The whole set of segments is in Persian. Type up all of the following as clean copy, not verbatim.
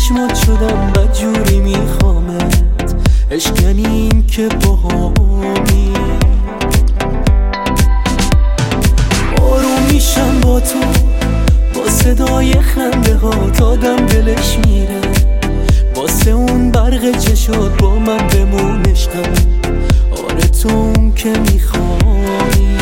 چشمات شدم بدجوری میخوامت. عشق یعنی این که باهامی، آروم میشم با تو، با صدای خنده هات آدم دلش میره. واسه اون برق چشات با من بمون عشقم، آره تو اون که میخوایی.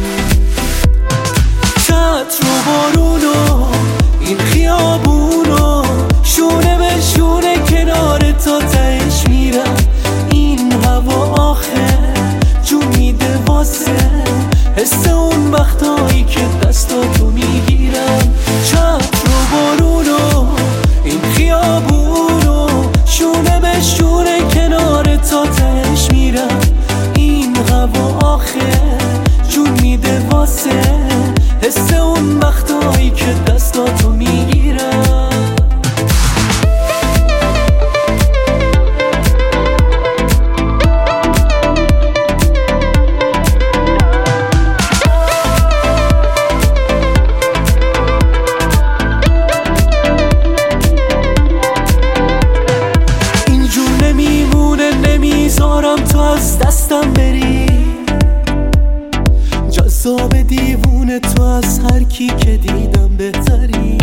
چتر و بارونو این خیابونو شونه به شونه کنار تا تهش میرم. این هوا آخه جون میده واسه حس اون وقتایی که دستاتو میگیرم. چتر و بارونو این خیابونو شونه به شونه کنار تا تهش میرم. این هوا آخه جون میده واسه حس اون وقتایی که دستاتو میگیرم. اینجور نمیمونه، نمیذارم تو از دستم بری. جذاب دیوونه تو از هر کی که دیدم بهتری.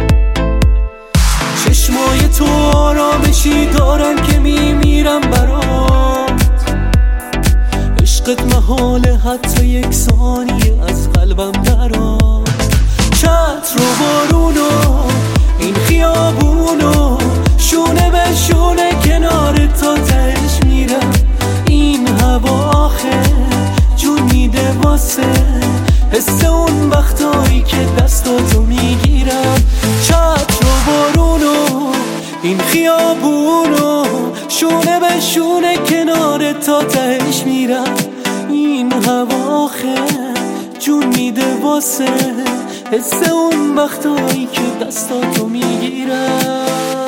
چشمای تو آرامشی دارن که میمیرم برات. عشقت محاله حتی یک ثانیه از قلبم درات. چتر و بارونو این خیابونو شونه به شونه کنار تا تهش میرم. این هوا آخه جون میده واسه حس اون وقتایی که دستاتو میگیرم. چتر و بارونو این خیابونو شونه به شونه کنار تا تهش میرم. این هوا آخه جون میده واسه حس اون وقتایی که دستاتو میگیرم.